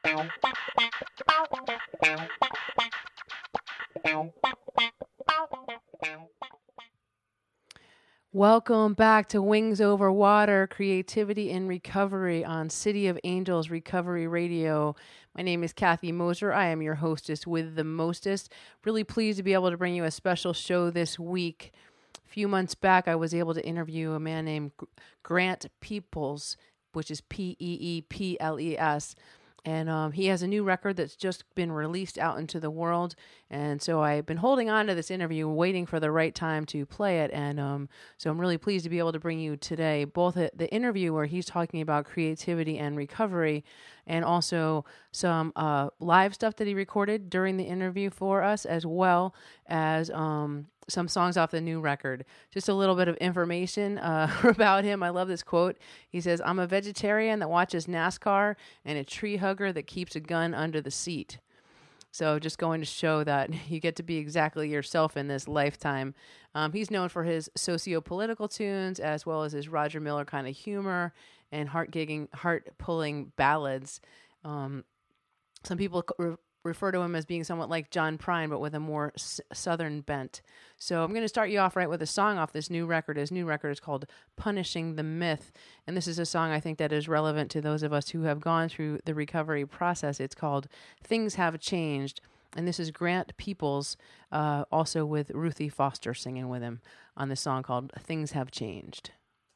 Welcome back to Wings Over Water, Creativity and Recovery on City of Angels Recovery Radio. My name is Kathy Moser. I am your hostess with the mostest. Really pleased to be able to bring you a special show this week. A few months back, I was able to interview a man named Grant Peoples, which is Peeples. And he has a new record that's just been released out into the world. And so I've been holding on to this interview, waiting for the right time to play it. And so I'm really pleased to be able to bring you today both the interview where he's talking about creativity and recovery, and also some live stuff that he recorded during the interview for us, as well as some songs off the new record. Just a little bit of information about him. I love this quote. He says, "I'm a vegetarian that watches NASCAR and a tree hugger that keeps a gun under the seat." So just going to show that you get to be exactly yourself in this lifetime. He's known for his socio-political tunes, as well as his Roger Miller kind of humor and heart-pulling ballads. Some people refer to him as being somewhat like John Prine, but with a more southern bent. So I'm going to start you off right with a song off this new record. His new record is called Punishing the Myth, and this is a song I think that is relevant to those of us who have gone through the recovery process. It's called Things Have Changed, and this is Grant Peoples, also with Ruthie Foster singing with him on this song called Things Have Changed.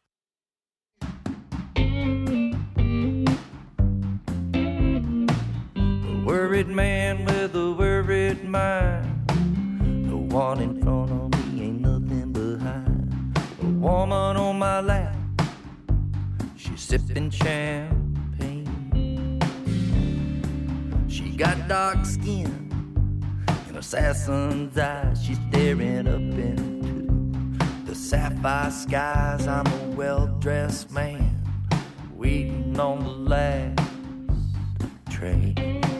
Worried man with a worried mind. The one in front of me ain't nothing behind. A woman on my lap, she's sipping champagne. She got dark skin and assassin's eyes. She's staring up into the sapphire skies. I'm a well-dressed man waiting on the last train.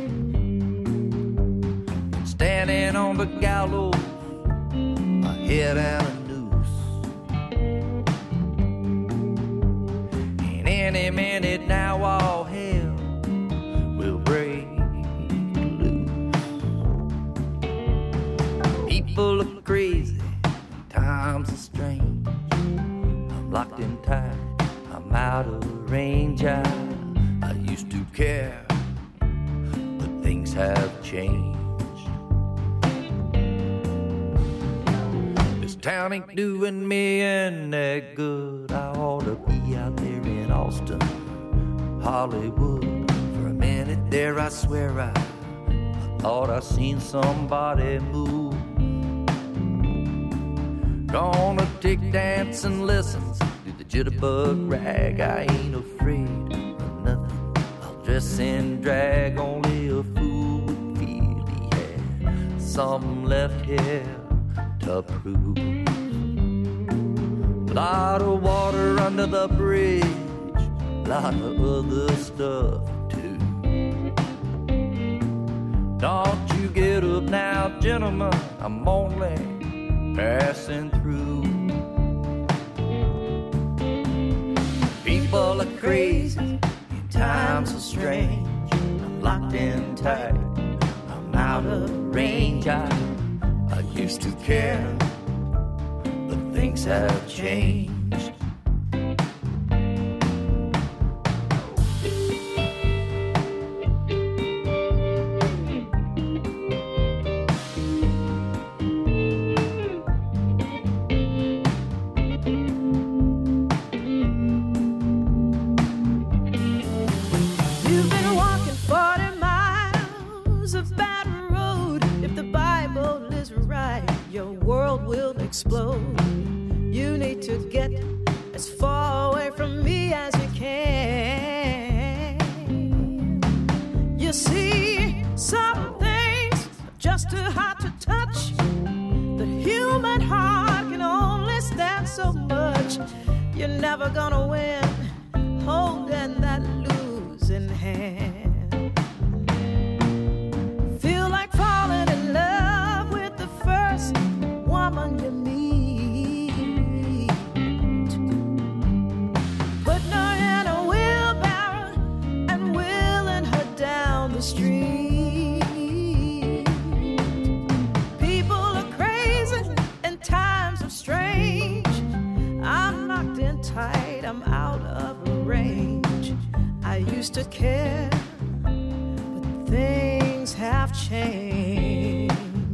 Standing on the gallows, my head and a noose. And any minute now all hell will break loose. People are crazy, times are strange. I'm locked in tight, I'm out of range. I used to care, but things have changed. Town ain't doing me any good. I ought to be out there in Austin, Hollywood. For a minute there I swear I thought I seen somebody move. Gonna take dancing lessons, do the jitterbug rag. I ain't afraid of nothing, I'll dress in drag. Only a fool would feel he had something left here to prove. Lot of water under the bridge, lot of other stuff too. Don't you get up now, gentlemen, I'm only passing through. People are crazy, and times are strange. I'm locked in tight, I'm out of range. I used to care, but things have changed. You've been walking 40 miles of bad road. If the Bible is right, your world will explode. You need to get as far away from me as you can. You see, some things are just too hard to touch. The human heart can only stand so much. You're never gonna win holding that losing hand. Feel like falling in love with the first woman you meet. Putting her in a wheelbarrow and wheeling her down the I'm out of range. I used to care, but things have changed.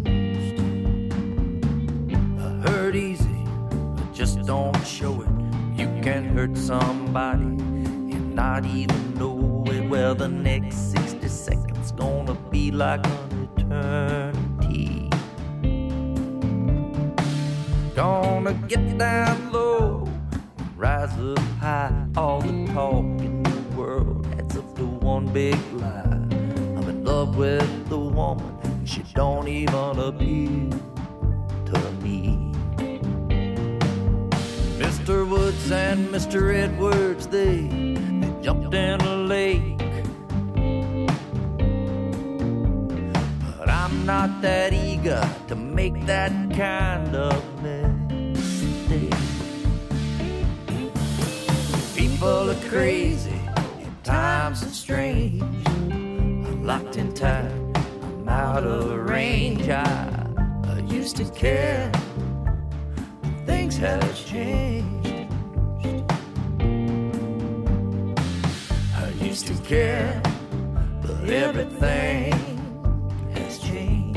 Hurt easy, but just don't show it. You can hurt somebody and not even know it. Well, the next 60 seconds gonna be like an eternity. Gonna get down low, rise up high. All the talk in the world adds up to one big lie. I'm in love with the woman, she don't even appeal to me. Mr. Woods and Mr. Edwards, they jumped in a lake. But I'm not that eager to make that kind of mistake. People are crazy, and times are strange. I'm locked in time, I'm out of range. I used to care, things have changed. I used to care, but everything has changed.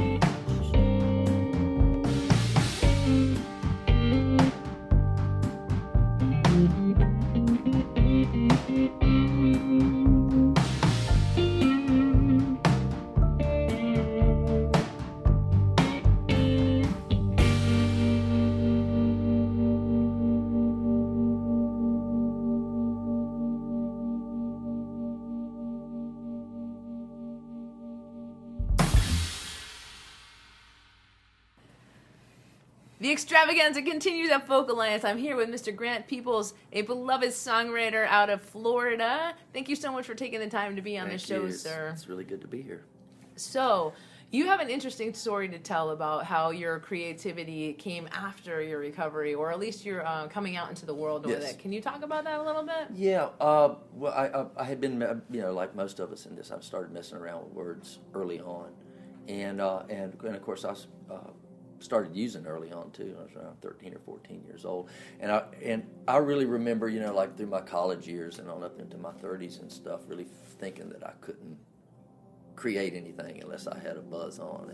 The extravaganza continues at Folk Alliance. I'm here with Mr. Grant Peoples, a beloved songwriter out of Florida. Thank you so much for taking the time to be on the show, sir. It's really good to be here. So, you have an interesting story to tell about how your creativity came after your recovery, or at least you're coming out into the world with it. Can you talk about that a little bit? Yeah, well, I had been, like most of us in this, I started messing around with words early on, and of course I started using early on too. I was around 13 or 14 years old, and I really remember, like through my college years and on up into my 30s and stuff, really thinking that I couldn't create anything unless I had a buzz on,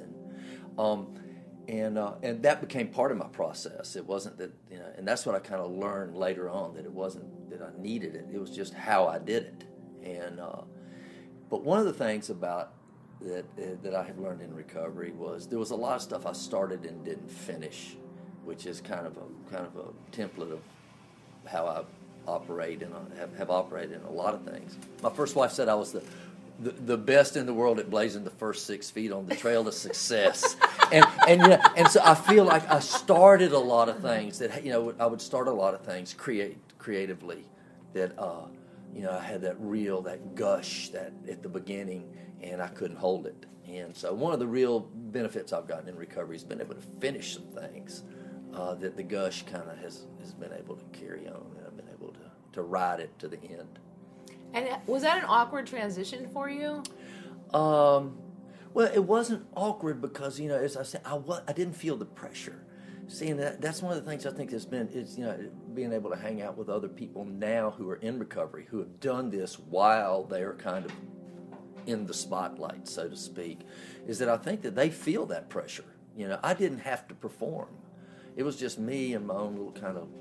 and that became part of my process. It wasn't that, and that's what I kind of learned later on, that it wasn't that I needed it. It was just how I did it. And but one of the things about that I have learned in recovery was there was a lot of stuff I started and didn't finish, which is kind of a template of how I operate and have operated in a lot of things. My first wife said I was the best in the world at blazing the first 6 feet on the trail to success, and so I feel like I started a lot of things that I would start a lot of things creatively that I had that gush that at the beginning, and I couldn't hold it. And so one of the real benefits I've gotten in recovery has been able to finish some things that the gush kind of has been able to carry on, and I've been able to ride it to the end. And was that an awkward transition for you? Well, it wasn't awkward because, as I said, I didn't feel the pressure. Seeing that's one of the things I think has been is being able to hang out with other people now who are in recovery, who have done this while they're kind of in the spotlight, so to speak, is that I think that they feel that pressure. I didn't have to perform. It was just me and my own little kind of,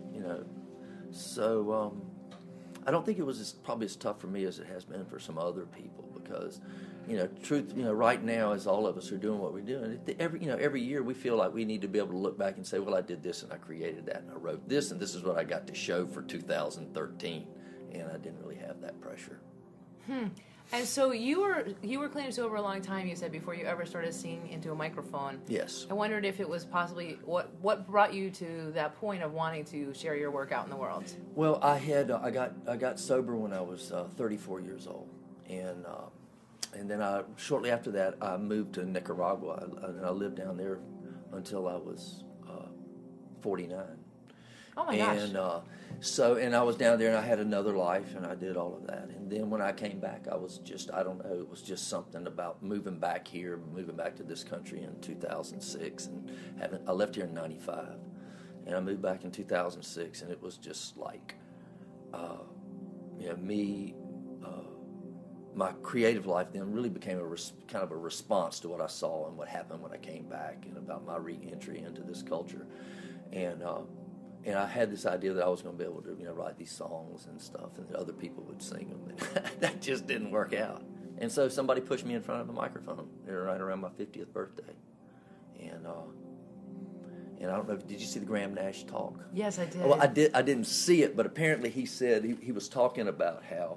so I don't think it was probably as tough for me as it has been for some other people because, right now, as all of us are doing what we're doing, every year we feel like we need to be able to look back and say, well, I did this and I created that and I wrote this and this is what I got to show for 2013, and I didn't really have that pressure. And so you were clean and sober a long time, you said, before you ever started singing into a microphone. Yes. I wondered if it was possibly what brought you to that point of wanting to share your work out in the world. Well, I got sober when I was 34 years old, and then shortly after that I moved to Nicaragua, and I lived down there until I was 49. Oh my gosh. And I was down there and I had another life and I did all of that. And then when I came back, I was just, I don't know, it was just something about moving back to this country in 2006. And I left here in 95 and I moved back in 2006, and it was just like me, my creative life then really became kind of a response to what I saw and what happened when I came back, and about my re-entry into this culture. And I had this idea that I was going to be able to, write these songs and stuff, and that other people would sing them. And that just didn't work out. And so somebody pushed me in front of a microphone right around my 50th birthday. And I don't know, did you see the Graham Nash talk? Yes, I did. Well, I didn't see it, but apparently he said he was talking about how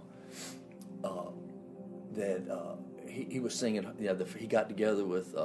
he was singing. He got together with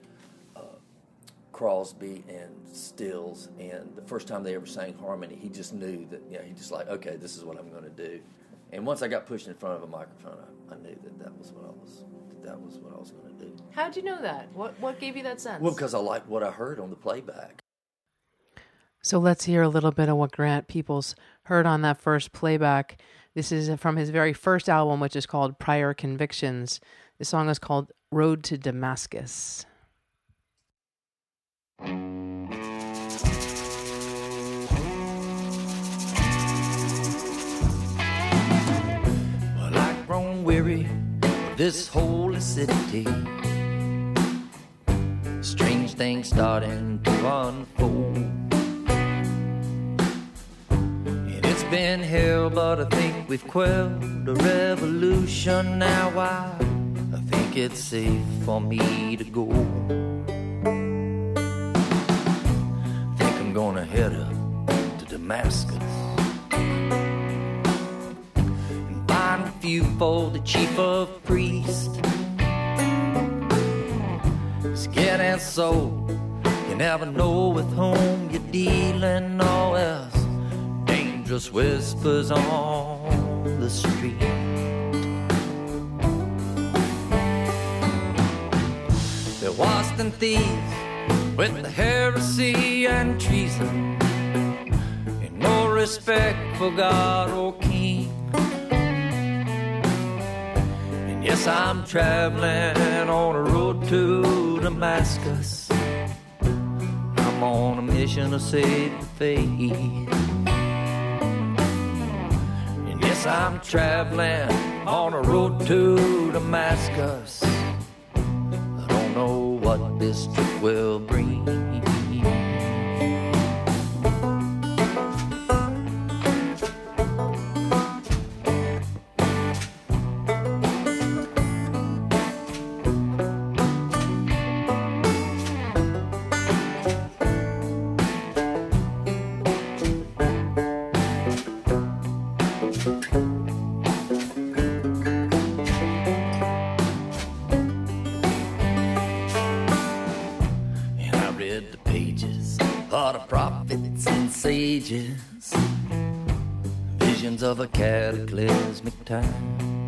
Crosby and Stills, and the first time they ever sang harmony, he just knew that. He just like, okay, this is what I'm going to do. And once I got pushed in front of a microphone, I knew that was what I was going to do. How'd you know that? What gave you that sense? Well, because I liked what I heard on the playback. So let's hear a little bit of what Grant Peoples heard on that first playback. This is from his very first album, which is called Prior Convictions. The song is called Road to Damascus. Well, I've grown weary of this holy city. Strange things starting to unfold. And it's been hell, but I think we've quelled a revolution. Now I think it's safe for me to go. Think I'm gonna head up to Damascus and find a few for the chief of priests. Skin and soul, you never know with whom you're dealing, or else dangerous whispers on the street. They're worse than thieves with the heresy and treason, and no respect for God or King. And yes, I'm traveling on a road to Damascus. I'm on a mission to save the faith. And yes, I'm traveling on a road to Damascus. I don't know what this trip will bring. Visions of a cataclysmic time.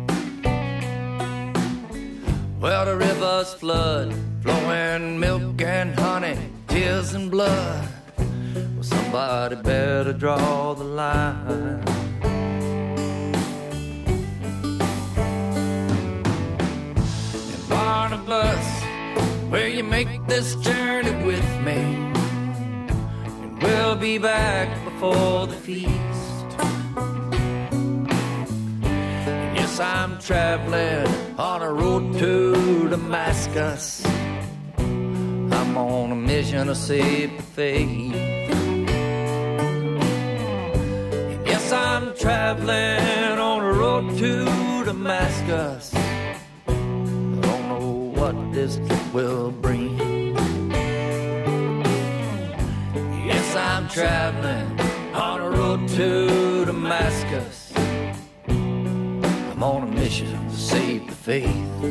Well, the rivers flood, flowing milk and honey, tears and blood. Well, somebody better draw the line. And Barnabas, will you make this journey with me? We'll be back before the feast. And yes, I'm traveling on a road to Damascus. I'm on a mission to save the faith. And yes, I'm traveling on a road to Damascus. I don't know what this trip will bring. I'm traveling on a road to Damascus. I'm on a mission to save the faith.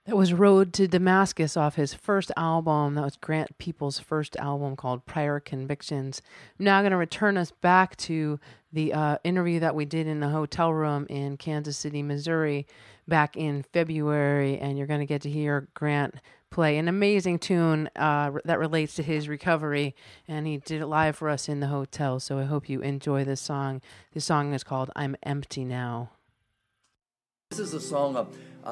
It was Road to Damascus off his first album. That was Grant Peoples' first album called Prior Convictions. I'm now going to return us back to the interview that we did in the hotel room in Kansas City, Missouri back in February, and you're going to get to hear Grant play an amazing tune that relates to his recovery, and he did it live for us in the hotel, so I hope you enjoy this song. This song is called I'm Empty Now. This is a song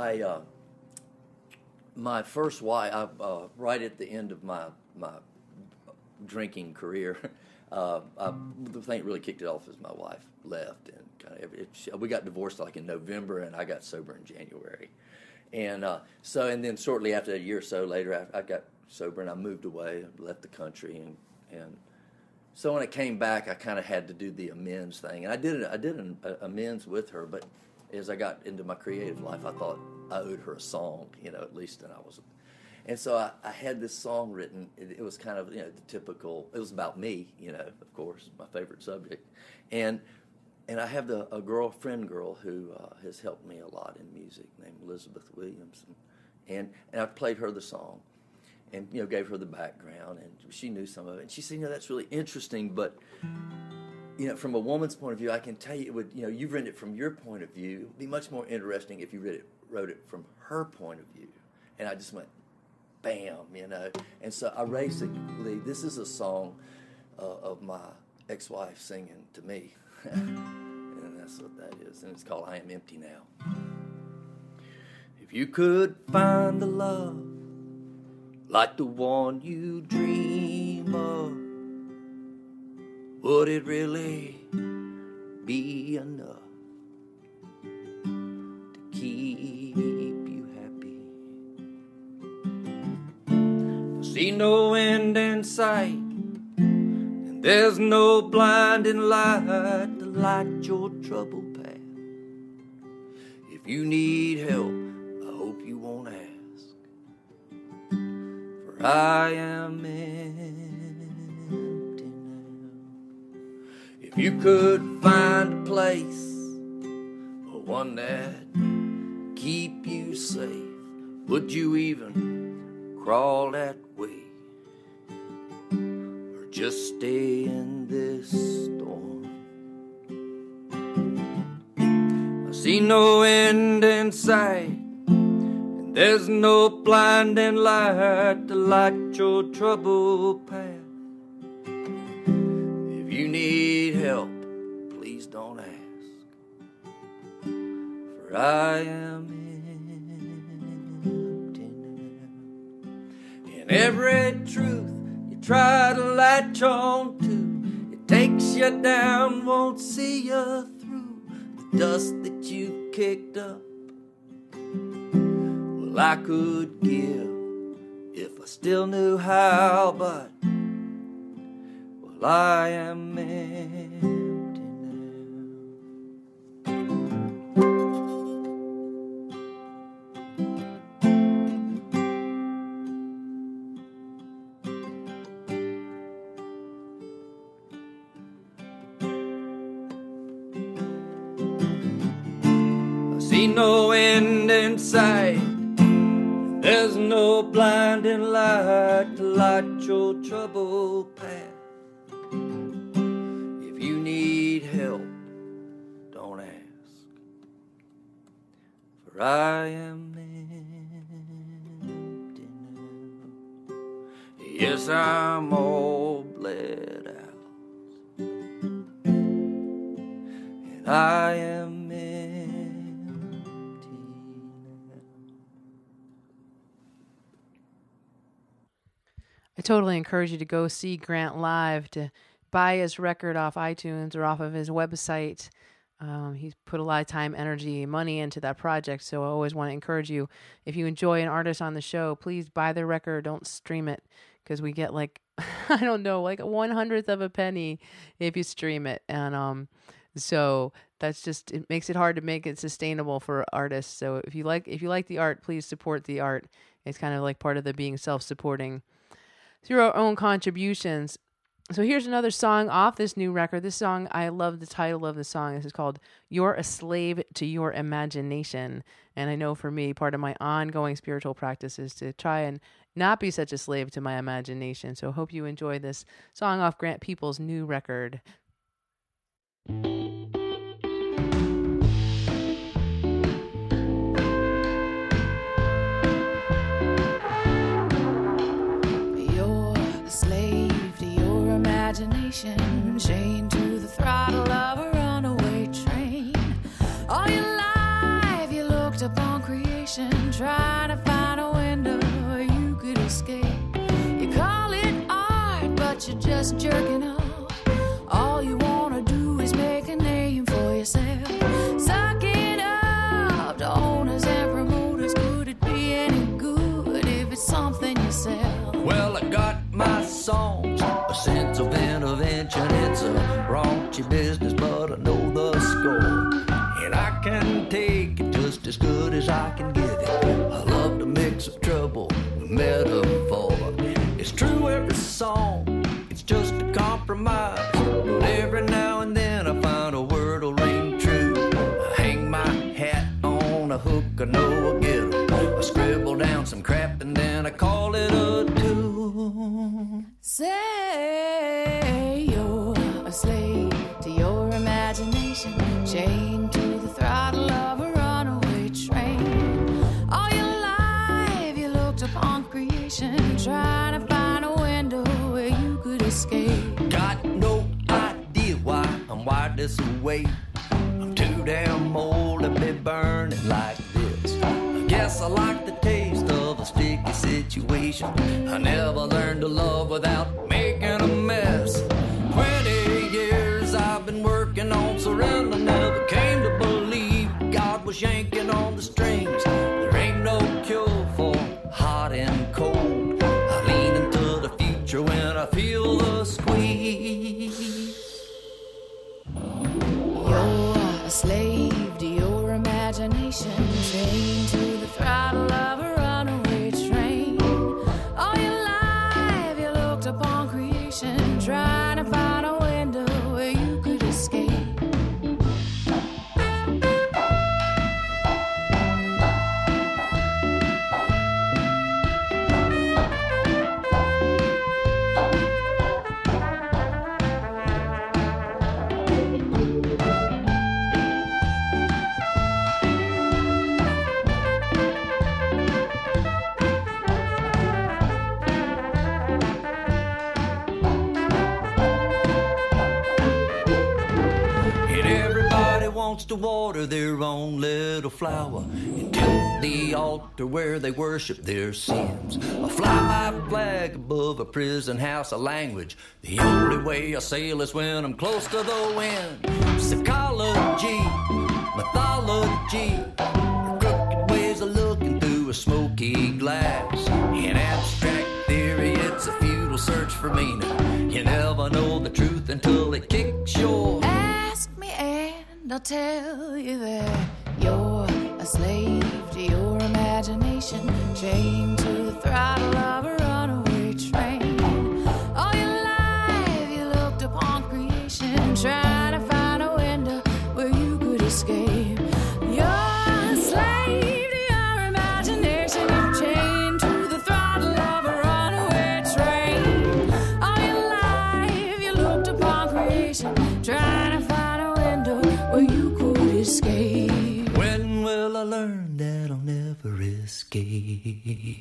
my first wife, right at the end of my drinking career, the thing that really kicked it off is my wife left, and we got divorced like in November, and I got sober in January, and then shortly after, a year or so later, I got sober and I moved away, left the country, and so when I came back, I kind of had to do the amends thing, and I did an amends with her, but as I got into my creative life, I thought I owed her a song, at least, and so I had this song written. It was kind of, the typical. It was about me, of course, my favorite subject, and I have a girl who has helped me a lot in music, named Elizabeth Williams, and I played her the song, and gave her the background, and she knew some of it, and she said, that's really interesting, but. From a woman's point of view, I can tell you, it would, you've written it from your point of view. It would be much more interesting if you wrote it from her point of view. And I just went, bam, And so this is a song of my ex-wife singing to me. And that's what that is. And it's called I Am Empty Now. If you could find a love like the one you dream of, would it really be enough to keep you happy? I see no end in sight, and there's no blinding light to light your troubled path. If you need help, I hope you won't ask, for I am If you could find a place, or one that keep you safe, would you even crawl that way, or just stay in this storm? I see no end in sight, and there's no blinding light to light your troubled path. If you need help, please don't ask, for I am empty now. And every truth you try to latch on to, it takes you down, won't see you through. The dust that you've kicked up, well, I could give if I still knew how, but I am empty now. I see no end in sight, there's no blinding light to light your troubled path. If you need help, don't ask, for I am empty now. Yes, I'm all bled out, and I am empty now. I totally encourage you to go see Grant live, to buy his record off iTunes or off of his website. He's put a lot of time, energy, money into that project, so I always want to encourage you, if you enjoy an artist on the show, please buy their record, don't stream it, because we get like, I don't know, like 1/100th of a penny if you stream it, and so that's just, it makes it hard to make it sustainable for artists. So if you like the art, please support the art. It's kind of like part of the being self-supporting through our own contributions. So here's another song off this new record. This song, I love the title of the song. This is called You're a Slave to Your Imagination. And I know for me, part of my ongoing spiritual practice is to try and not be such a slave to my imagination. So hope you enjoy this song off Grant Peoples' new record. Imagination, chained to the throttle of a runaway train. All your life you looked upon creation, trying to find a window where you could escape. You call it art, but you're just jerking off. All you wanna do is make a name for yourself. Suck it up to owners and promoters. Could it be any good if it's something you sell? Well, I got my songs, a sense of intervention. It's a raunchy business, but I know the score. And I can take it just as good as I can give it. I love to mix up trouble with metaphor. It's true every song, it's just a compromise. But every now and then I find a word will ring true. I hang my hat on a hook, I know I'll get 'em. I scribble down some crap and then I call it a tune. Say you're a slave to your imagination, chained to the throttle of a runaway train. All your life you looked upon creation, trying to find a window where you could escape. Got no idea why I'm wired this way. I'm too damn old to be burning like this. I guess I like the taste of a sticky situation. I never learned to love without making a mess. 20 years I've been working on surrender. Never came to believe God was yanking on the strings. There ain't no cure for hot and cold. I lean into the future when I feel the squeeze. You're a slave to your imagination, chained to the throttle of a runaway train. All your life you looked upon creation, trying to find a window where you could escape. Wants to water their own little flower and tilt the altar where they worship their sins. I fly my flag above a prison house of language. The only way I sail is when I'm close to the wind. Psychology, mythology, crooked ways of looking through a smoky glass. In abstract theory, it's a futile search for meaning. You never know the truth until it kicks your Ask me and I'll tell you that you're a slave to your imagination, chained to the throttle of a runaway train. All your life you looked upon creation, trying to find a window where you could escape. You're a slave to your imagination, chained to the throttle of a runaway train. All your life you looked upon creation, trying to find a window where you could escape. When will I learn that I'll never escape?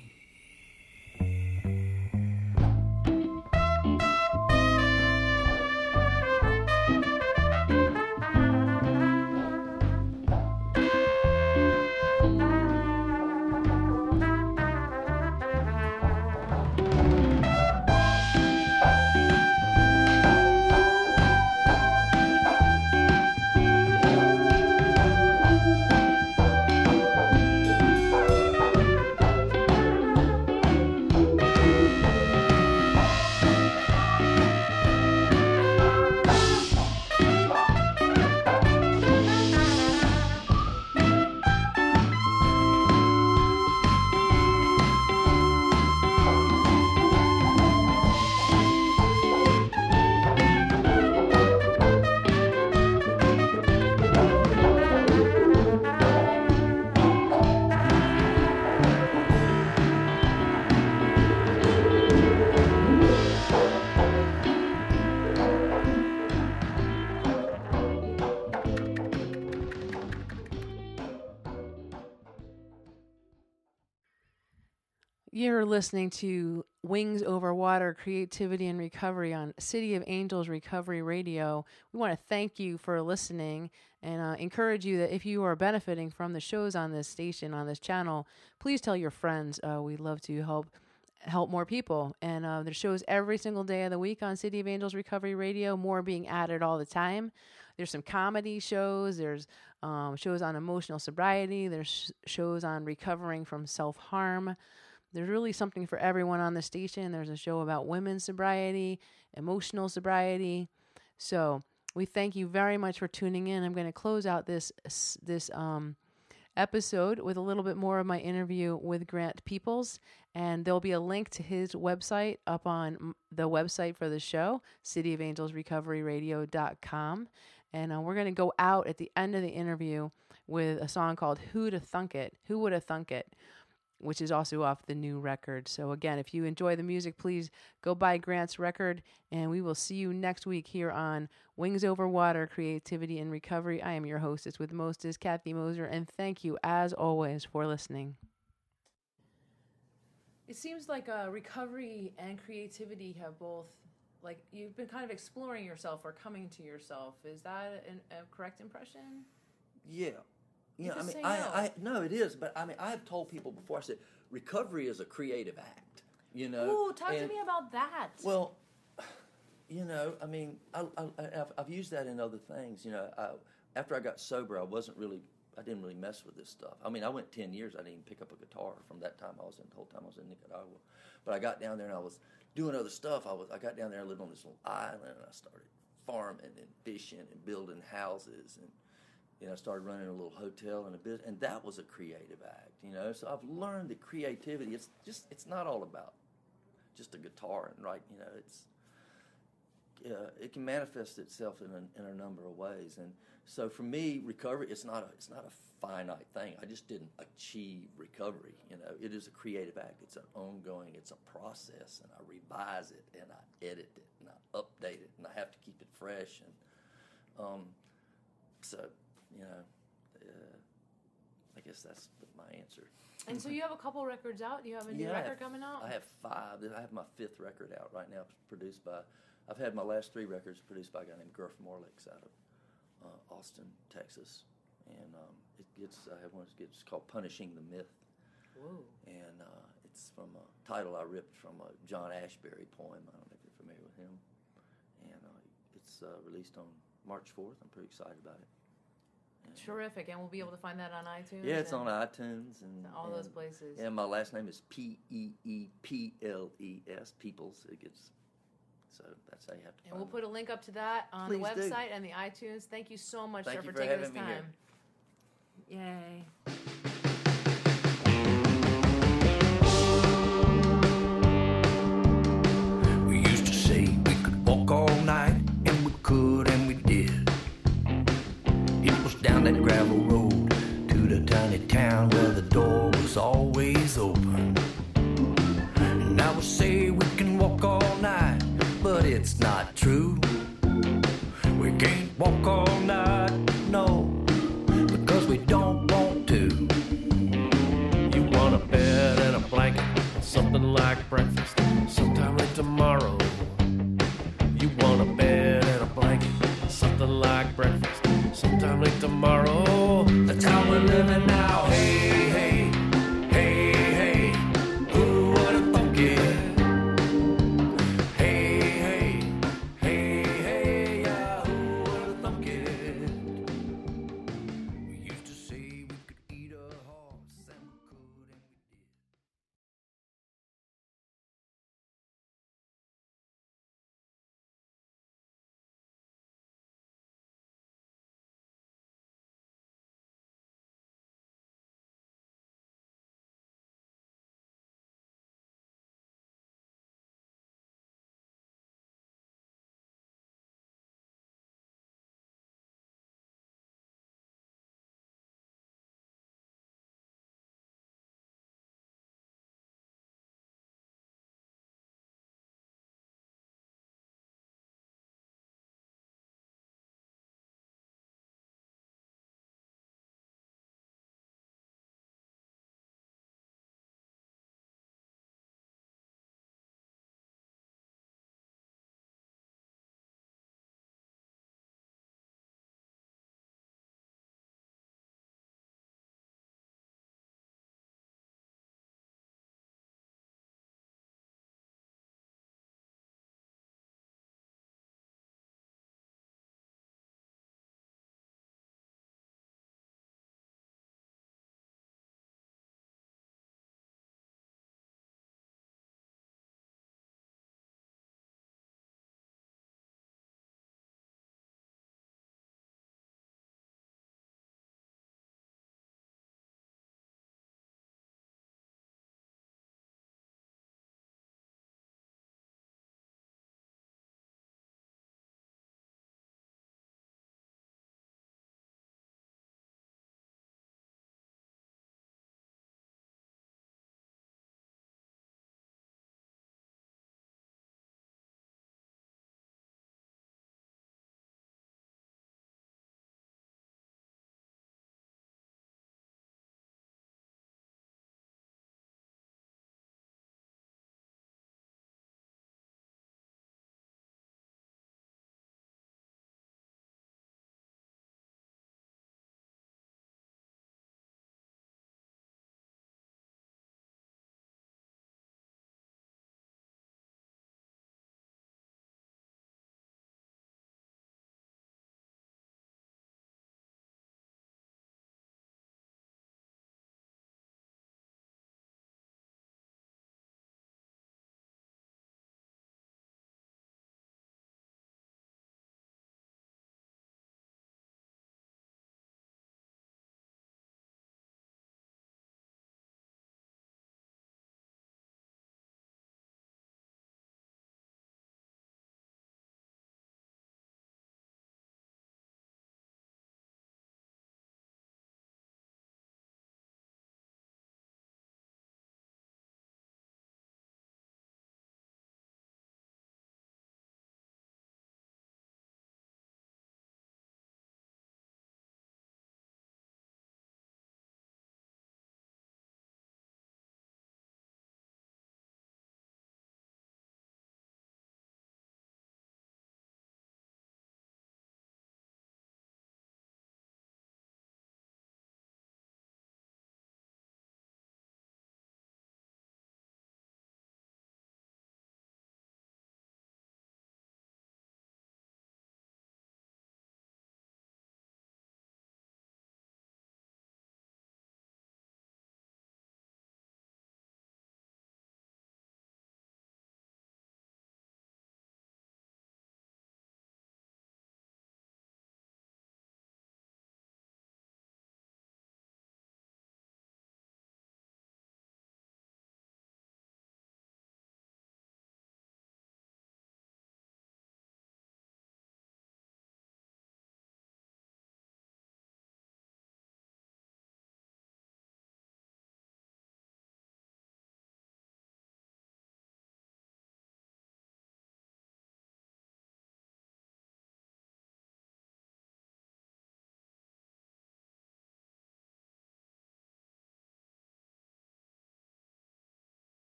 You're listening to Wings Over Water, Creativity and Recovery on City of Angels Recovery Radio. We want to thank you for listening and encourage you that if you are benefiting from the shows on this station, on this channel, please tell your friends. We'd love to help more people. And there's shows every single day of the week on City of Angels Recovery Radio, more being added all the time. There's some comedy shows. There's shows on emotional sobriety. There's shows on recovering from self-harm. There's really something for everyone on the station. There's a show about women's sobriety, emotional sobriety. So we thank you very much for tuning in. I'm going to close out this episode with a little bit more of my interview with Grant Peoples, and there'll be a link to his website up on the website for the show, cityofangelsrecoveryradio.com. And we're going to go out at the end of the interview with a song called Who'd Have Thunk It? Who Would Have Thunk It? Which is also off the new record. So again, if you enjoy the music, please go buy Grant's record, and we will see you next week here on Wings Over Water, Creativity and Recovery. I am your hostess with mostest, Kathy Moser, and thank you, as always, for listening. It seems like recovery and creativity have both, like, you've been kind of exploring yourself or coming to yourself. Is that a correct impression? Yeah. You I mean, say I no, it is, but I mean, I have told people before. I said recovery is a creative act. You know. Ooh, talk to me about that. Well, you know, I mean, I've used that in other things. You know, after I got sober, I didn't really mess with this stuff. I mean, I went 10 years. I didn't even pick up a guitar from that time. The whole time I was in Nicaragua. But I got down there and I was doing other stuff. I got down there and lived on this little island, and I started farming and fishing and building houses, and I started running a little hotel and a business, and that was a creative act, So I've learned that creativity, it's not all about just a guitar and write, it can manifest itself in a number of ways. And so for me, recovery, it's not a finite thing. I just didn't achieve recovery, It is a creative act. It's an ongoing, it's a process, and I revise it, and I edit it, and I update it, and I have to keep it fresh. And so, I guess that's my answer. And so you have a couple records out? You have a new record coming out? I have 5. I have my 5th record out right now, produced by, I've had my last 3 records produced by a guy named Gurf Morlix out of Austin, Texas. And I have one that's called Punishing the Myth. Whoa. And it's from a title I ripped from a John Ashbery poem. I don't know if you're familiar with him. And it's released on March 4th. I'm pretty excited about it. Terrific, and we'll be able to find that on iTunes? Yeah, it's on iTunes. And all those places. And my last name is Peeples, Peoples. So that's how you have to find And we'll put a link up to that on the website and the iTunes. Thank you so much, sir, for taking this time. Yay. We used to say we could walk all night, and we could, and we did. It was down that gravel road to the tiny town where the door was always open. And I would say we can walk all night, but it's not true. We can't walk all night, no, because we don't want to. You want a bed and a blanket, something like breakfast, sometime late tomorrow. You want a bed and a blanket, something like breakfast, sometime late tomorrow. That's how we're living now. Hey, hey, hey, hey, who would have thunk it? Hey, hey, hey, hey, yeah, who would have thunk it? We used to say we could eat a horse, and we could, and we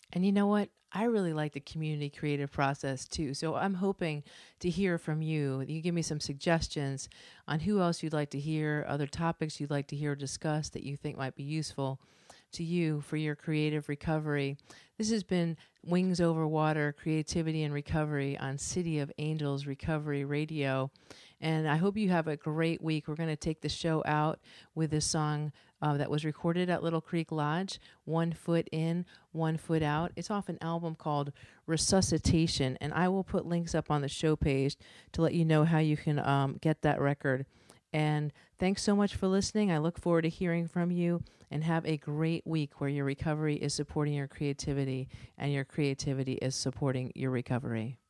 And you know what? I really like the community creative process too. So I'm hoping to hear from you. You give me some suggestions on who else you'd like to hear, other topics you'd like to hear discussed that you think might be useful to you for your creative recovery. This has been Wings Over Water, Creativity and Recovery on City of Angels Recovery Radio. And I hope you have a great week. We're going to take the show out with this song that was recorded at Little Creek Lodge, 1 Foot In, 1 Foot Out. It's off an album called Resuscitation, and I will put links up on the show page to let you know how you can get that record. And thanks so much for listening. I look forward to hearing from you, and have a great week where your recovery is supporting your creativity and your creativity is supporting your recovery.